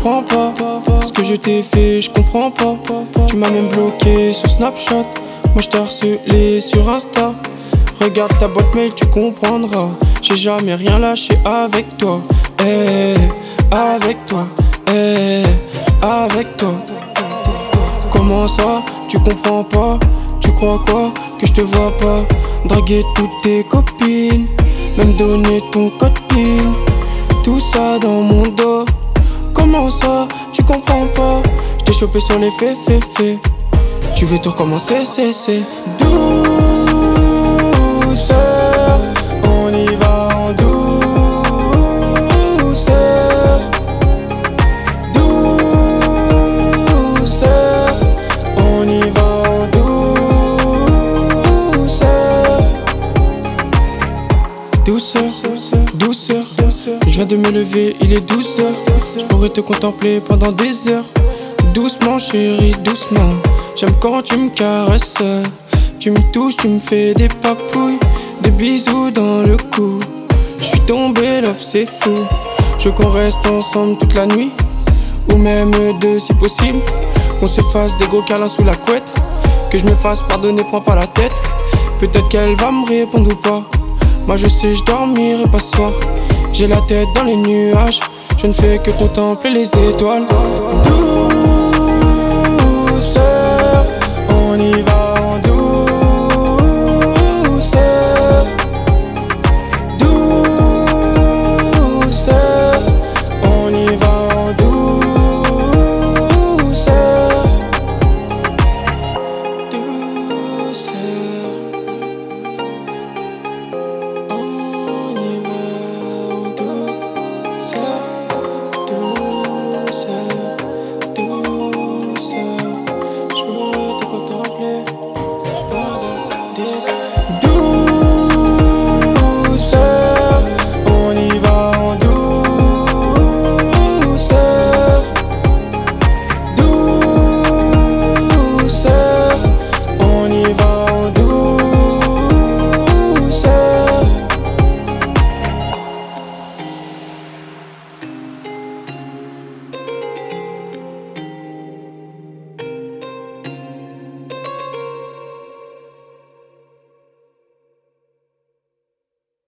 comprends pas ce que je t'ai fait, je comprends pas. Tu m'as même bloqué sur Snapchat. Moi je t'ai harcelé sur Insta. Regarde ta boîte mail, tu comprendras. J'ai jamais rien lâché avec toi. Avec toi, avec toi. Comment ça, tu comprends pas? Tu crois quoi? Que je te vois pas? Draguer toutes tes copines, même donner ton code PIN. Tout ça dans mon dos. Comment ça, tu comprends pas? Je t'ai chopé sur les faits. Tu veux tout recommencer, c'est douceur. On y va en douceur. Douceur. On y va en douceur. Douceur, douceur. Je viens de me lever, il est 12h. Je pourrais te contempler pendant des heures. Doucement chérie, doucement. J'aime quand tu me caresses. Tu me touches, tu me fais des papouilles, des bisous dans le cou. Je suis tombé, love c'est fou. Je veux qu'on reste ensemble toute la nuit, ou même deux si possible. Qu'on se fasse des gros câlins sous la couette. Que je me fasse pardonner, prends pas la tête. Peut-être qu'elle va me répondre ou pas. Moi je sais, je dormirai pas ce soir. J'ai la tête dans les nuages. Je ne fais que contempler les étoiles.